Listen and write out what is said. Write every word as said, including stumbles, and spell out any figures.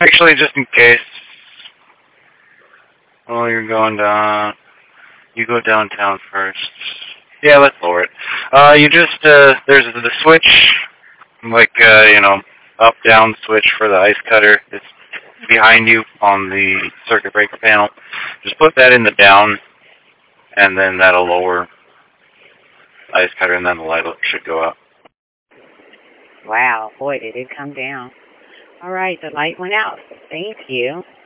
Actually, just in case. Oh, you're going down. You go downtown first. Yeah, let's lower it. Uh, you just, uh, there's the switch, like, uh, you know, up-down switch for the ice cutter. It's behind you on the circuit breaker panel. Just put that in the down, and then that'll lower the ice cutter, and then the light should go up. Wow, boy, did it come down. All right, the light went out. Thank you.